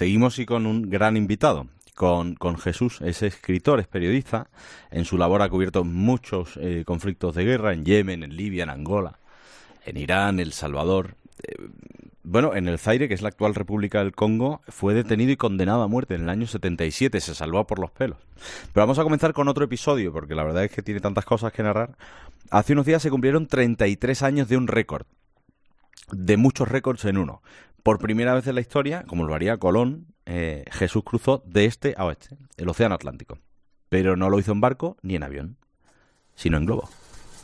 Seguimos y con un gran invitado, con Jesús. Es escritor, es periodista. En su labor ha cubierto muchos conflictos de guerra en Yemen, en Libia, en Angola, en Irán, El Salvador. Bueno, en el Zaire, que es la actual República del Congo, fue detenido y condenado a muerte en el año 77. Se salvó por los pelos. Pero vamos a comenzar con otro episodio, porque la verdad es que tiene tantas cosas que narrar. Hace unos días se cumplieron 33 años de un récord, de muchos récords en uno. Por primera vez en la historia, como lo haría Colón, Jesús cruzó de este a oeste, el Océano Atlántico. Pero no lo hizo en barco ni en avión, sino en globo.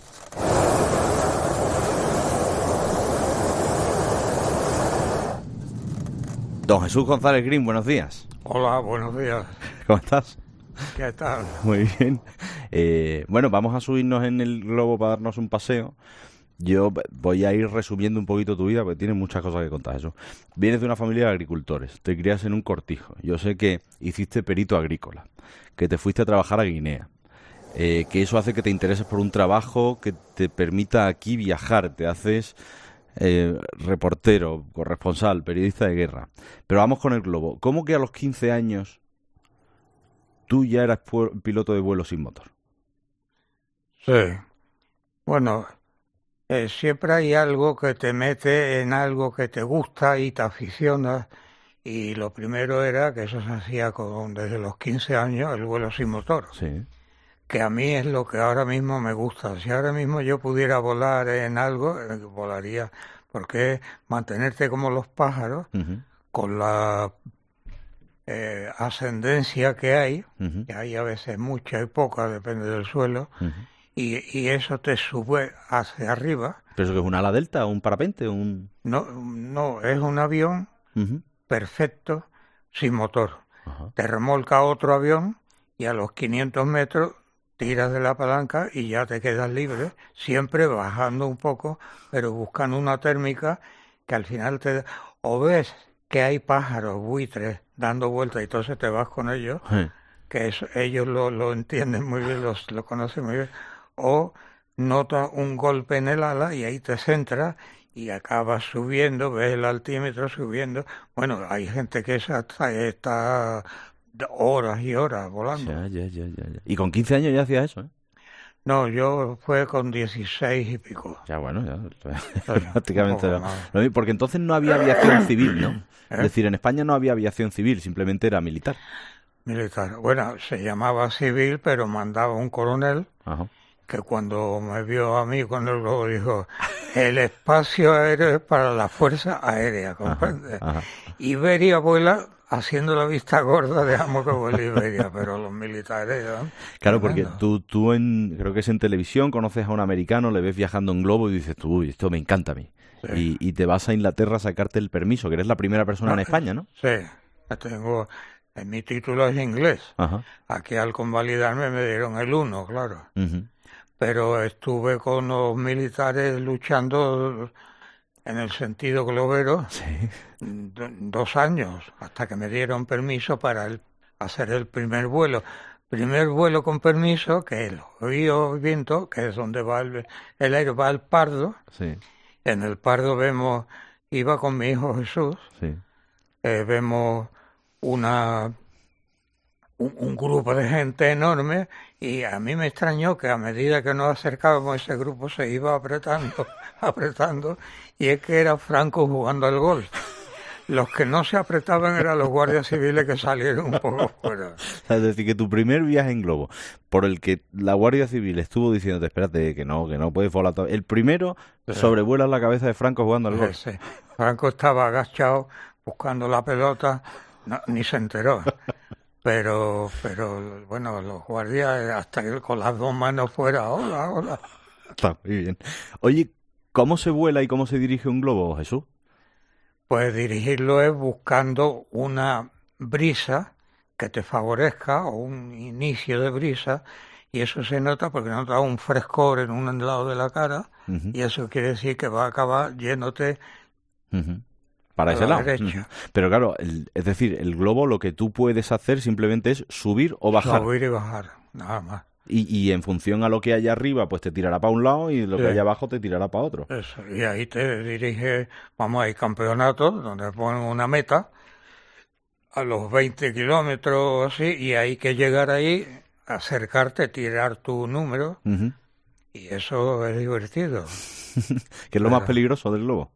Don Jesús González Green, buenos días. Hola, buenos días. ¿Cómo estás? ¿Qué tal? Muy bien. Bueno, vamos a subirnos en el globo para darnos un paseo. Yo voy a ir resumiendo un poquito tu vida, porque tienes muchas cosas que contar. Eso. Vienes de una familia de agricultores, te crías en un cortijo. Yo sé que hiciste perito agrícola, que te fuiste a trabajar a Guinea, que eso hace que te intereses por un trabajo que te permita aquí viajar. Te haces reportero, corresponsal, periodista de guerra. Pero vamos con el globo. ¿Cómo que a los 15 años tú ya eras piloto de vuelo sin motor? Sí. Bueno, siempre hay algo que te mete en algo que te gusta y te aficionas. Y lo primero era que eso se hacía desde los 15 años, el vuelo sin motor. Sí. Que a mí es lo que ahora mismo me gusta. Si ahora mismo yo pudiera volar en algo, volaría, porque mantenerte como los pájaros, con la ascendencia que hay a veces mucha y poca, depende del suelo, y eso te sube hacia arriba. ¿Pero eso que es un ala delta, un parapente? No, es un avión perfecto, sin motor. Ajá. Te remolca otro avión y a los 500 metros tiras de la palanca y ya te quedas libre, siempre bajando un poco, pero buscando una térmica que al final o ves que hay pájaros, buitres, dando vueltas y entonces te vas con ellos, que ellos lo entienden muy bien, lo conocen muy bien, o notas un golpe en el ala y ahí te centras y acabas subiendo, ves el altímetro subiendo. Bueno, hay gente que está horas y horas volando. Ya. Y con 15 años ya hacías eso, ¿eh? No, yo fue con 16 y pico. Ya, bueno, prácticamente. Porque entonces no había aviación civil, ¿no? Es decir, en España no había aviación civil, simplemente era militar. Militar. Bueno, se llamaba civil, pero mandaba un coronel. Ajá. Que cuando me vio a mí con el globo dijo, el espacio aéreo es para la Fuerza Aérea, ¿comprende? Ajá. Iberia vuela haciendo la vista gorda, dejamos que vuele Iberia, pero los militares... ¿no? Claro, porque tú creo que es en televisión, conoces a un americano, le ves viajando en globo y dices, uy, esto me encanta a mí. Sí. Y te vas a Inglaterra a sacarte el permiso, que eres la primera persona en España, ¿no? Sí, mi título es inglés. Ajá. Aquí al convalidarme me dieron el 1, claro. Pero estuve con los militares luchando en el sentido globero 2 años, hasta que me dieron permiso para hacer el primer vuelo. Primer vuelo con permiso, que es el Río Viento, que es donde va el aire, va al Pardo. Sí. En el Pardo iba con mi hijo Jesús, vemos un grupo de gente enorme y a mí me extrañó que a medida que nos acercábamos ese grupo se iba apretando y es que era Franco jugando al golf. Los que no se apretaban eran los guardias civiles que salieron un poco fuera. Es decir, que tu primer viaje en globo, por el que la Guardia Civil estuvo diciéndote, espérate, que no puedes volar todo. El primero sobrevuela la cabeza de Franco jugando al golf. Sí. Franco estaba agachado buscando la pelota, ni se enteró. Pero bueno, los guardias hasta que con las 2 manos fuera, hola. Está muy bien. Oye, ¿cómo se vuela y cómo se dirige un globo, Jesús? Pues dirigirlo es buscando una brisa que te favorezca o un inicio de brisa y eso se nota porque nota un frescor en un lado de la cara y eso quiere decir que va a acabar yéndote para ese lado. Derecha. Pero claro, es decir, el globo lo que tú puedes hacer simplemente es subir o bajar. Subir y bajar, nada más. Y en función a lo que haya arriba, pues te tirará para un lado y lo que haya abajo te tirará para otro. Eso, y ahí te dirige, hay campeonatos donde ponen una meta a los 20 kilómetros así, y hay que llegar ahí, acercarte, tirar tu número, Ujú. y eso es divertido. ¿Qué es lo más Pero peligroso del globo?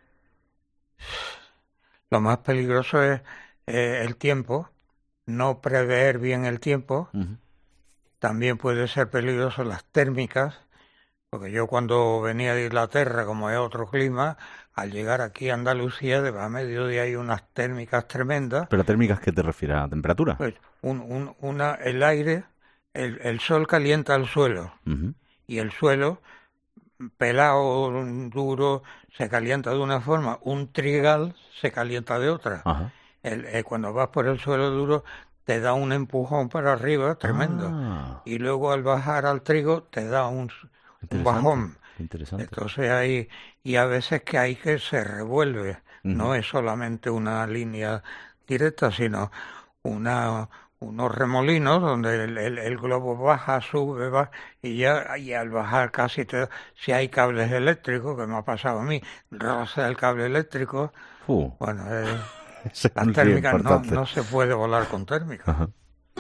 lo más peligroso es el tiempo, no prever bien el tiempo. Ujú. También puede ser peligroso las térmicas, porque yo cuando venía de Inglaterra, como es otro clima, al llegar aquí a Andalucía, a mediodía hay unas térmicas tremendas. ¿Pero térmicas qué te refieres? ¿A temperatura? Pues el aire, el sol calienta el suelo, Ujú. y el suelo, pelado, duro, se calienta de una forma, un trigal se calienta de otra. Ajá. Cuando vas por el suelo duro te da un empujón para arriba tremendo, Ah, y luego al bajar al trigo te da un interesante, bajón. qué interesante. Entonces y a veces que hay que se revuelve, Ujú. no es solamente una línea directa, sino unos remolinos donde el globo baja, sube, va, y al bajar si hay cables eléctricos, que me ha pasado a mí, roza el cable eléctrico. Fu, Bueno, ese es las un día térmicas importante. no se puede volar con térmicas. Ajá.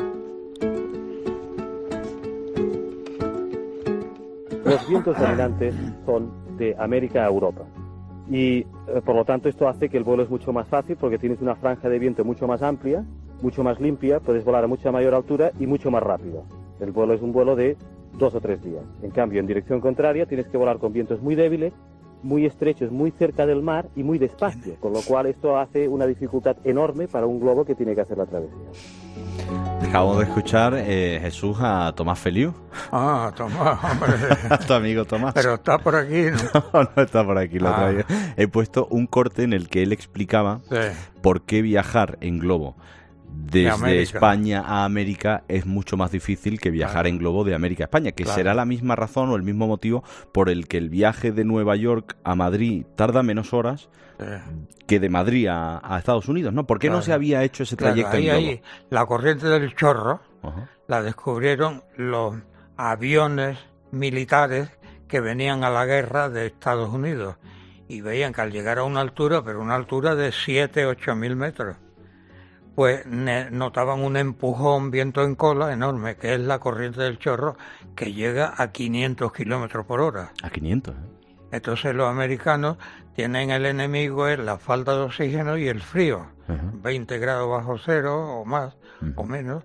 Los vientos dominantes son de América a Europa. Y por lo tanto esto hace que el vuelo es mucho más fácil porque tienes una franja de viento mucho más amplia, mucho más limpia, puedes volar a mucha mayor altura y mucho más rápido. El vuelo es un vuelo de 2 o 3 días. En cambio, en dirección contraria tienes que volar con vientos muy débiles, muy estrechos, muy cerca del mar y muy despacio, con lo cual esto hace una dificultad enorme para un globo que tiene que hacer la travesía. Acabamos de escuchar, Jesús, a Tomás Feliu, Ah, toma, hombre. a tu amigo Tomás. Pero está por aquí, ¿no? No está por aquí, lo Ah. traigo. He puesto un corte en el que él explicaba Sí. por qué viajar en globo desde América. España a América es mucho más difícil que viajar Claro. en globo de América a España, que Claro. será la misma razón o el mismo motivo por el que el viaje de Nueva York a Madrid tarda menos horas Sí. que de Madrid a Estados Unidos, ¿no? ¿Por qué no Claro. se había hecho ese Claro, trayecto en ahí, globo? la corriente del chorro Ajá. la descubrieron los aviones militares que venían a la guerra de Estados Unidos, y veían que al llegar a una altura, pero una altura de 7.000 a 8.000 metros, pues notaban un empujón, viento en cola enorme, que es la corriente del chorro, que llega a 500 kilómetros por hora. A 500, ¿eh? Entonces los americanos tienen el enemigo es la falta de oxígeno y el frío, Ajá. 20 grados bajo cero o más o menos,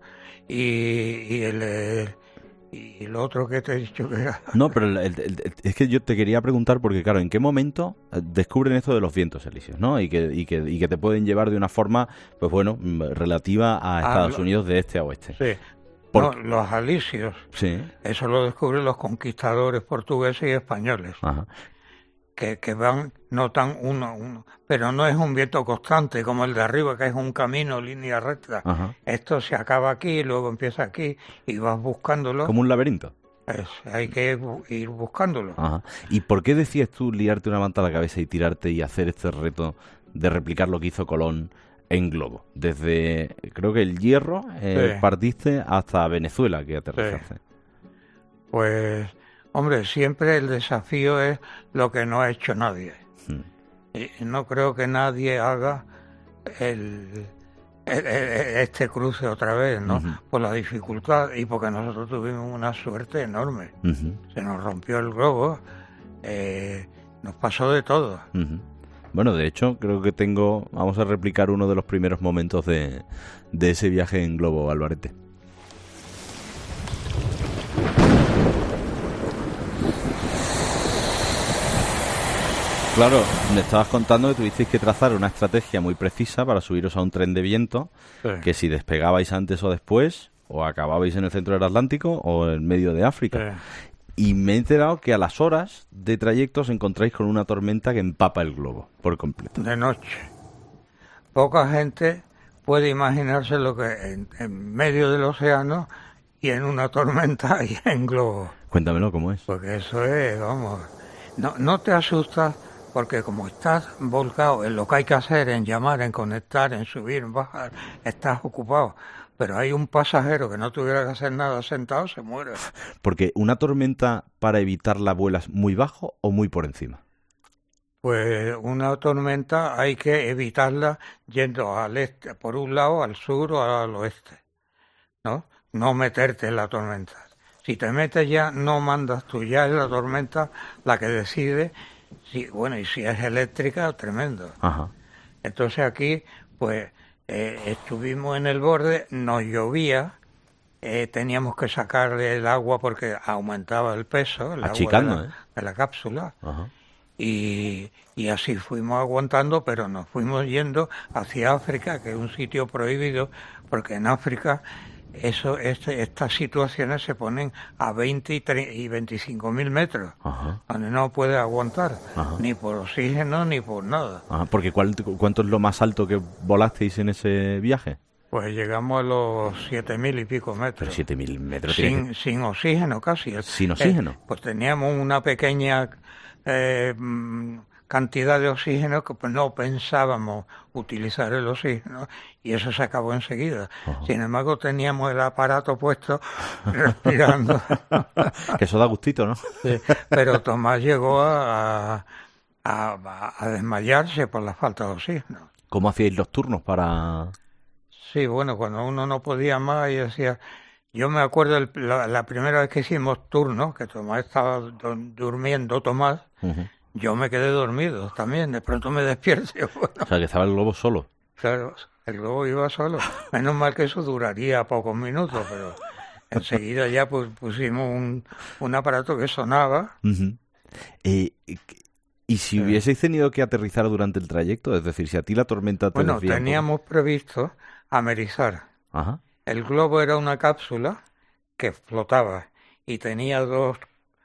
y lo otro que te he dicho que era... No, pero es que yo te quería preguntar porque, claro, ¿en qué momento descubren esto de los vientos elíseos, ¿no? Y que te pueden llevar de una forma, pues bueno, relativa a Estados Unidos de este a oeste. Sí, ¿Por no, los alisios, Sí. eso lo descubren los conquistadores portugueses y españoles, Ajá. que van, notan uno, pero no es un viento constante como el de arriba, que es un camino, línea recta. Ajá. Esto se acaba aquí, luego empieza aquí, y vas buscándolo. Como un laberinto. Hay que ir buscándolo. Ajá. ¿Y por qué decías tú liarte una manta a la cabeza y tirarte y hacer este reto de replicar lo que hizo Colón en globo? Desde, creo que el Hierro, Sí. partiste hasta Venezuela, que aterrizaste. Pues, hombre, siempre el desafío es lo que no ha hecho nadie. Hmm. Y no creo que nadie haga este cruce otra vez, ¿no? Ujú. Por la dificultad y porque nosotros tuvimos una suerte enorme. Ujú. Se nos rompió el globo, nos pasó de todo. Ujú. Bueno, de hecho, creo que vamos a replicar uno de los primeros momentos de ese viaje en globo, Alvarete. Claro, me estabas contando que tuvisteis que trazar una estrategia muy precisa para subiros a un tren de viento, Sí. que si despegabais antes o después, o acababais en el centro del Atlántico o en medio de África. Sí. Y me he enterado que a las horas de trayecto os encontráis con una tormenta que empapa el globo por completo. De noche. Poca gente puede imaginarse lo que en medio del océano y en una tormenta y en globo. Cuéntamelo cómo es. Porque eso es, vamos, no te asustas porque como estás volcado en lo que hay que hacer, en llamar, en conectar, en subir, en bajar, estás ocupado. Pero hay un pasajero que no tuviera que hacer nada sentado, se muere. Porque una tormenta, para evitarla, vuelas muy bajo o muy por encima. Pues una tormenta hay que evitarla yendo al este, por un lado, al sur o al oeste, ¿no? No meterte en la tormenta. Si te metes ya, no mandas tú, ya es la tormenta la que decide. Sí, bueno, y si es eléctrica, tremendo. Ajá. Entonces aquí, pues, estuvimos en el borde, nos llovía, teníamos que sacarle el agua porque aumentaba el peso, el Achicando, agua de la cápsula. Ajá. Y así fuimos aguantando, pero nos fuimos yendo hacia África, que es un sitio prohibido, porque en África estas situaciones se ponen a 20 y 25.000 metros, Ajá. donde no puedes aguantar, Ajá. ni por oxígeno ni por nada. Ajá. Porque ¿cuánto es lo más alto que volasteis en ese viaje? Pues llegamos a los 7.000 y pico Pero metros. 7.000 metros. Sin oxígeno casi. ¿Sin oxígeno? Pues teníamos una pequeña cantidad de oxígeno que pues, no pensábamos utilizar el oxígeno y eso se acabó enseguida. Ajá. Sin embargo, teníamos el aparato puesto respirando. Que eso da gustito, ¿no? Sí, pero Tomás llegó a desmayarse por la falta de oxígeno. ¿Cómo hacíais los turnos para...? Sí, bueno, cuando uno no podía más y decía... Yo me acuerdo la primera vez que hicimos turnos, que Tomás estaba durmiendo, Tomás, yo me quedé dormido también, de pronto me despierto. Bueno, O sea, que estaba el globo solo. claro, el globo iba solo. Menos mal que eso duraría pocos minutos, pero enseguida ya pusimos un aparato que sonaba. ¿Y si hubieseis tenido que aterrizar durante el trayecto? Es decir, si a ti la tormenta te Bueno, desvía un poco. teníamos previsto amerizar. Ajá. El globo era una cápsula que flotaba y tenía dos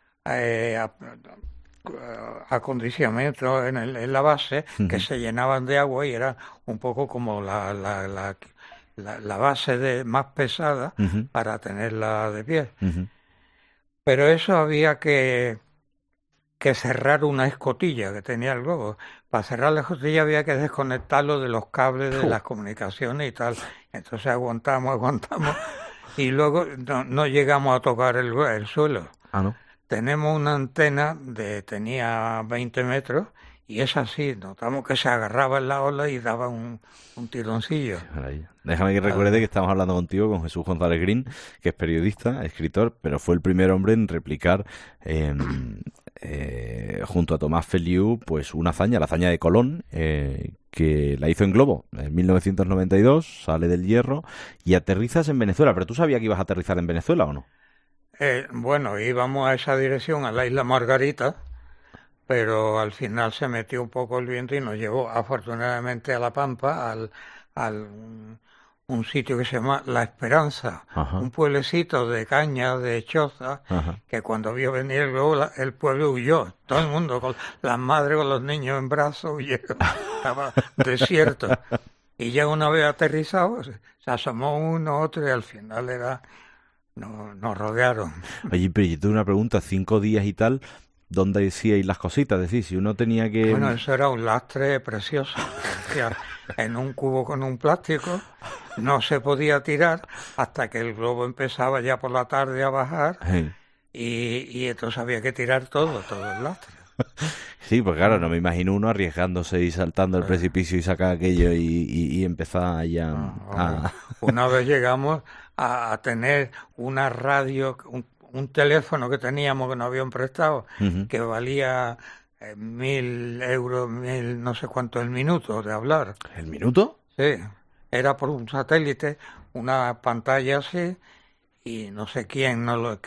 acondicionamientos en la base que se llenaban de agua y era un poco como la base más pesada para tenerla de pie. Pero eso había que cerrar una escotilla que tenía el globo. Para cerrar la escotilla había que desconectarlo de los cables de las comunicaciones y tal. Entonces aguantamos y luego no llegamos a tocar el suelo. Ah, ¿no? Tenemos una antena tenía 20 metros y es así, notamos que se agarraba en la ola y daba un tironcillo. Maravilla. Déjame que recuerde que estamos hablando contigo con Jesús González Green, que es periodista, escritor, pero fue el primer hombre en replicar junto a Tomás Feliu pues una hazaña, la hazaña de Colón, que la hizo en globo en 1992, sale del Hierro y aterrizas en Venezuela. ¿Pero tú sabías que ibas a aterrizar en Venezuela o no? Bueno, íbamos a esa dirección, a la isla Margarita, pero al final se metió un poco el viento y nos llevó afortunadamente a La Pampa, un sitio que se llama La Esperanza, un pueblecito de caña, de choza, que cuando vio venir el globo, el pueblo huyó, todo el mundo, con las madres con los niños en brazos, huyeron, estaba desierto. Y ya una vez aterrizado, se asomó uno, otro, y al final nos rodearon. Oye, pero yo tengo una pregunta, 5 días y tal, ¿dónde hacíais las cositas? Es decir, si uno tenía que... Bueno, eso era un lastre precioso, en un cubo con un plástico, no se podía tirar hasta que el globo empezaba ya por la tarde a bajar y entonces había que tirar todo el lastre. Sí, pues claro, no me imagino uno arriesgándose y saltando el precipicio y sacar aquello y empezar ya a... Una vez llegamos a tener una radio, un teléfono que teníamos que nos habían prestado, que valía 1.000 euros, 1.000 no sé cuánto el minuto de hablar. ¿El minuto? Sí, era por un satélite, una pantalla así, y no sé quién,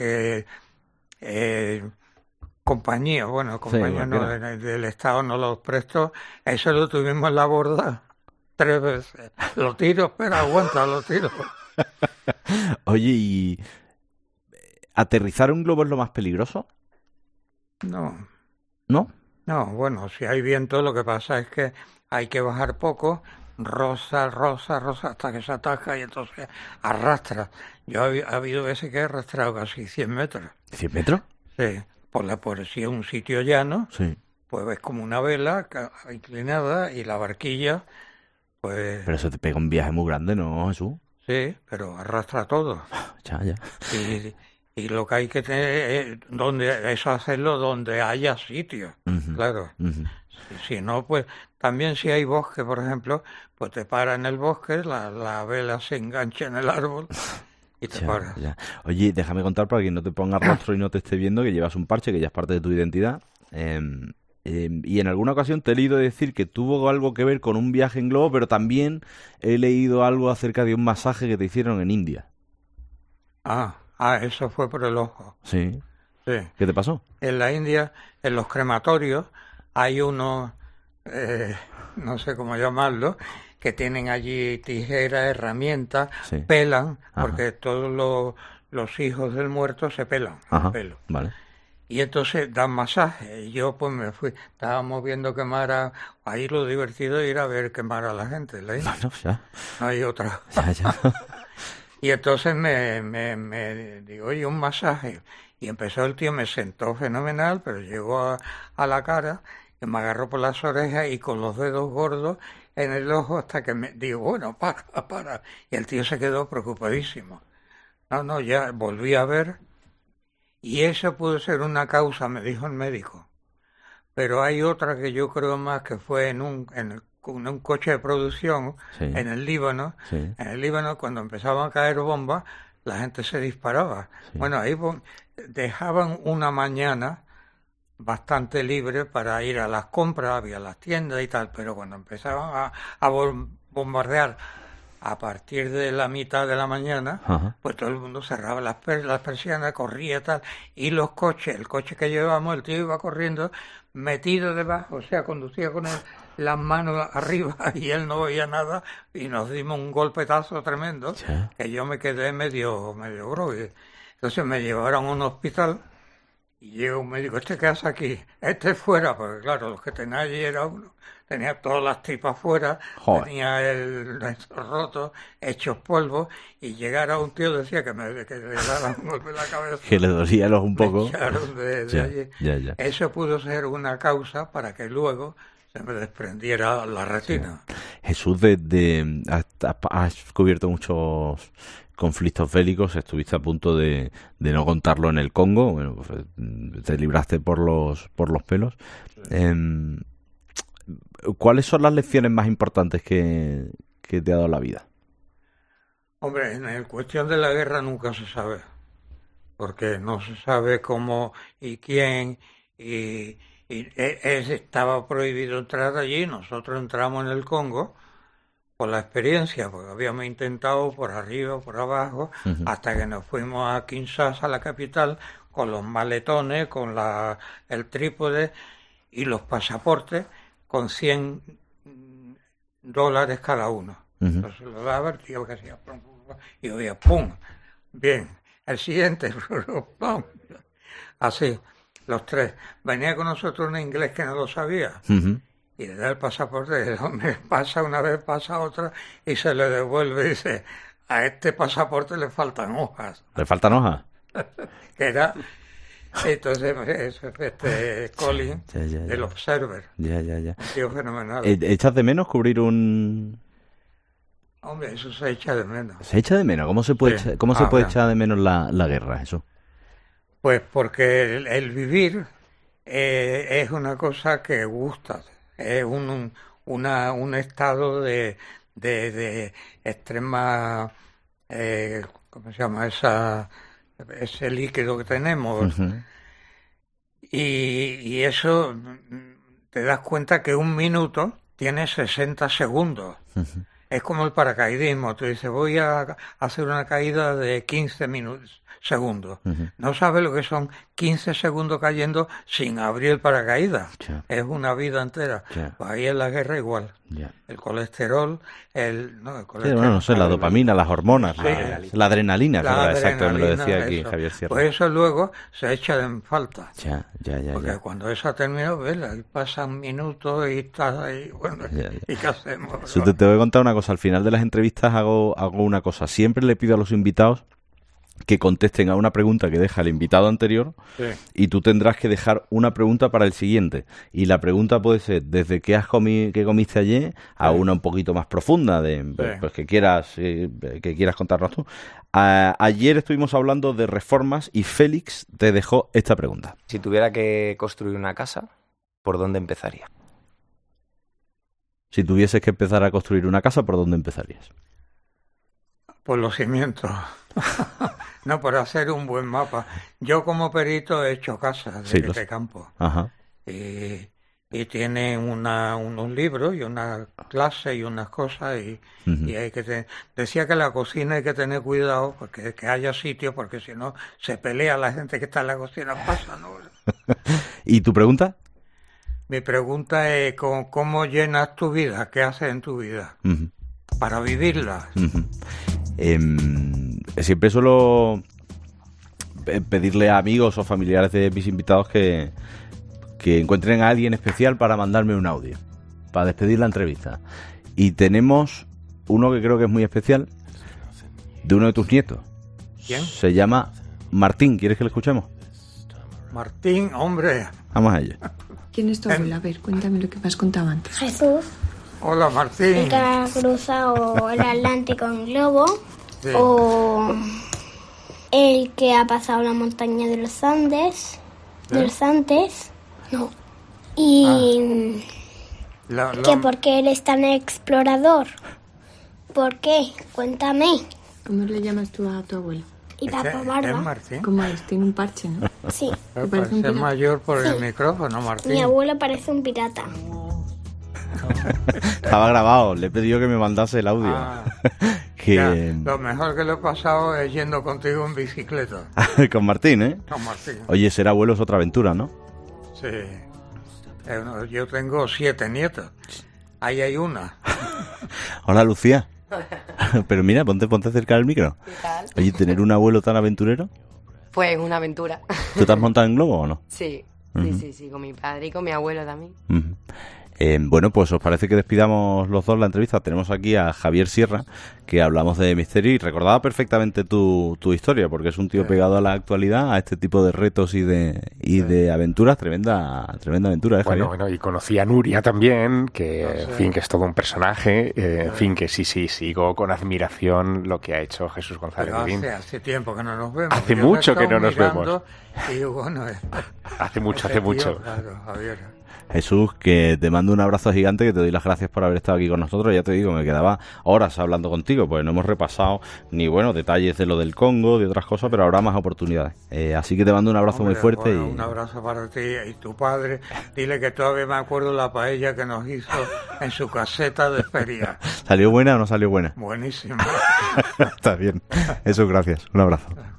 compañía, compañía del Estado nos los prestó, eso lo tuvimos en la borda 3 veces. Lo tiro, pero aguanta, lo tiro. Oye, ¿y aterrizar un globo es lo más peligroso? No. ¿No? No, bueno, si hay viento, lo que pasa es que hay que bajar poco, rosa, hasta que se atasca y entonces arrastra. Ha habido veces que he arrastrado casi 100 metros. ¿100 metros? Sí, por si es un sitio llano, sí. Pues ves como una vela inclinada y la barquilla, pues... Pero eso te pega un viaje muy grande, ¿no, Jesús? Sí, pero arrastra todo. Ya. Y lo que hay que tener es hacerlo donde haya sitio, claro. Si no, pues también si hay bosque, por ejemplo, pues te para en el bosque, la vela se engancha en el árbol y te para. Ya. Oye, déjame contar para que no te pongas rostro y no te esté viendo que llevas un parche, que ya es parte de tu identidad. Y en alguna ocasión te he leído decir que tuvo algo que ver con un viaje en globo, pero también he leído algo acerca de un masaje que te hicieron en India. Eso fue por el ojo. Sí. Sí. ¿Qué te pasó? En la India, en los crematorios, hay unos, no sé cómo llamarlo, que tienen allí tijeras, herramientas, Sí. pelan, Ajá. porque todos los hijos del muerto se pelan Ajá. el pelo. Vale. Y entonces dan masaje. Y yo pues me fui, estábamos viendo quemar ahí lo divertido es ir a ver quemar a la gente. ¿La India? Bueno, ya. No hay otra. Ya. Y entonces me digo, oye, un masaje. Y empezó el tío, me sentó fenomenal, pero llegó a la cara, y me agarró por las orejas y con los dedos gordos en el ojo hasta que me digo, bueno, para. Y el tío se quedó preocupadísimo. No, ya volví a ver. Y eso pudo ser una causa, me dijo el médico. Pero hay otra que yo creo más que fue en un coche de producción Sí. en el Líbano. Sí. En el Líbano, cuando empezaban a caer bombas, la gente se disparaba. Sí. Bueno, ahí dejaban una mañana bastante libre para ir a las compras, había las tiendas y tal, pero cuando empezaban a bombardear a partir de la mitad de la mañana, Ajá. pues todo el mundo cerraba las persianas, corría tal, y los coches, el coche que llevábamos, el tío iba corriendo metido debajo, o sea, conducía con las manos arriba y él no veía nada y nos dimos un golpetazo tremendo, Sí. que yo me quedé medio groggy. Entonces me llevaron a un hospital y llega un médico, ¿este qué hace aquí? Este fuera, porque claro, los que tenía allí era uno, tenía todas las tripas fuera, Joder. tenía el roto, hechos polvo, y llegar a un tío decía que le daba un golpe en la cabeza. Que le dolía los un Me poco. echaron de Ya, allí. ya. Eso pudo ser una causa para que luego se me desprendiera la retina. Jesús, has cubierto muchos conflictos bélicos, estuviste a punto de no contarlo en el Congo, bueno, pues, te libraste por los pelos. ¿Cuáles son las lecciones más importantes que te ha dado la vida? Hombre, en la cuestión de la guerra nunca se sabe, porque no se sabe cómo y quién, y estaba prohibido entrar allí. Nosotros entramos en el Congo por la experiencia, porque habíamos intentado por arriba, por abajo, hasta que nos fuimos a Kinshasa, la capital, con los maletones, con el trípode y los pasaportes, con $100 cada uno. Entonces lo daba el tío que hacía pum, pum, pum, y oía ¡pum! Bien, el siguiente, ¡pum! Así, los tres. Venía con nosotros un inglés que no lo sabía. Y le da el pasaporte, el hombre pasa una vez, pasa otra, y se le devuelve y dice, a este pasaporte le faltan hojas. ¿Le faltan hojas? Que era, entonces, Colin, Ya. del Observer, Ya. un tío fenomenal. ¿Echas de menos cubrir un...? Hombre, eso se echa de menos. ¿Se echa de menos? ¿Cómo se puede, Sí. cómo se puede Bien. echar de menos la guerra, eso? Pues porque el vivir es una cosa que gusta, es un estado de extrema, ¿cómo se llama? Ese líquido que tenemos. Y eso te das cuenta que un minuto tiene 60 segundos. Es como el paracaidismo. Tú dices, voy a hacer una caída de 15 segundos. No sabes lo que son 15 segundos cayendo sin abrir el paracaídas. Ya. Es una vida entera. Ya. Pues ahí en la guerra igual. Ya. El colesterol, el Sí, colesterol. bueno, no sé, la dopamina, las hormonas, Sí. la adrenalina, La ¿verdad? Exacto, me lo adrenalina, decía aquí eso. Javier Sierra. Pues eso luego se echa en falta. Ya. Porque cuando eso ha terminado, ¿ves? Ahí pasan minutos y estás ahí, bueno, Ya. ¿y qué hacemos? Te voy a contar una cosa. Al final de las entrevistas hago una cosa. Siempre le pido a los invitados que contesten a una pregunta que deja el invitado anterior, Sí. y tú tendrás que dejar una pregunta para el siguiente. Y la pregunta puede ser desde qué comiste ayer a una un poquito más profunda, pues que quieras contarnos tú. Ayer estuvimos hablando de reformas y Félix te dejó esta pregunta. Si tuviera que construir una casa, ¿por dónde empezaría? Si tuvieses que empezar a construir una casa, ¿por dónde empezarías? Por los cimientos. No, por hacer un buen mapa. Yo como perito he hecho casas de campo. Ajá. Y tienen unos libros y una clase y unas cosas y hay que decía que la cocina hay que tener cuidado porque que haya sitio, porque si no se pelea la gente que está en la cocina, pasa, ¿no? ¿Y tu pregunta? Mi pregunta es ¿cómo llenas tu vida? ¿Qué haces en tu vida? Para vivirla. Siempre suelo pedirle a amigos o familiares de mis invitados que encuentren a alguien especial para mandarme un audio, para despedir la entrevista. Y tenemos uno que creo que es muy especial, de uno de tus nietos. ¿Quién? Se llama Martín. ¿Quieres que lo escuchemos? Martín, hombre. Vamos a ello. ¿Quién es tu abuela? A ver, cuéntame lo que me has contado antes. Jesús, Hola, Martín. el que ha cruzado el Atlántico en globo, Sí. o el que ha pasado la montaña de los Andes, no. Y que por qué eres tan explorador. ¿Por qué? Cuéntame. ¿Cómo le llamas tú a tu abuelo? Y ¿Es Papá Barba. Martín? ¿Cómo es? Tiene un parche, ¿no? Sí, Pero parece un parece pirata. mayor por el Sí. micrófono, Martín. mi abuelo parece un pirata. Estaba grabado. Le he pedido que me mandase el audio. Ya, lo mejor que le he pasado es yendo contigo en bicicleta. Con Martín, ¿eh? Con Martín. Oye, ser abuelo es otra aventura, ¿no? Sí. Yo tengo 7 nietos. Ahí hay una. Hola, Lucía. Pero mira, ponte cerca del micro. ¿Qué tal? Oye, ¿tener un abuelo tan aventurero? Pues una aventura. ¿Tú te has montado en globo o no? Sí, Ujú. sí, con mi padre y con mi abuelo también. Ujú. Bueno, pues os parece que despidamos los dos la entrevista. Tenemos aquí a Javier Sierra, que hablamos de misterio y recordaba perfectamente tu historia, porque es un tío pegado a la actualidad, a este tipo de retos y de aventuras. Tremenda aventura, ¿eh, Javier? Bueno, y conocí a Nuria también, que en fin, que es todo un personaje, en fin, que sí, sigo con admiración lo que ha hecho Jesús González Pero Guillén. hace tiempo que no nos vemos. Hace Yo mucho me he que no nos estado vemos. mirando Y bueno, Hace mucho. Claro, Javier. Jesús, que te mando un abrazo gigante, que te doy las gracias por haber estado aquí con nosotros. Ya te digo, me quedaba horas hablando contigo, pues no hemos repasado ni, bueno, detalles de lo del Congo, de otras cosas, pero habrá más oportunidades. Así que te mando un abrazo muy fuerte. Bueno, un abrazo para ti y tu padre. Dile que todavía me acuerdo la paella que nos hizo en su caseta de feria. ¿Salió buena o no salió buena? Buenísima. Está bien. Eso, gracias. Un abrazo.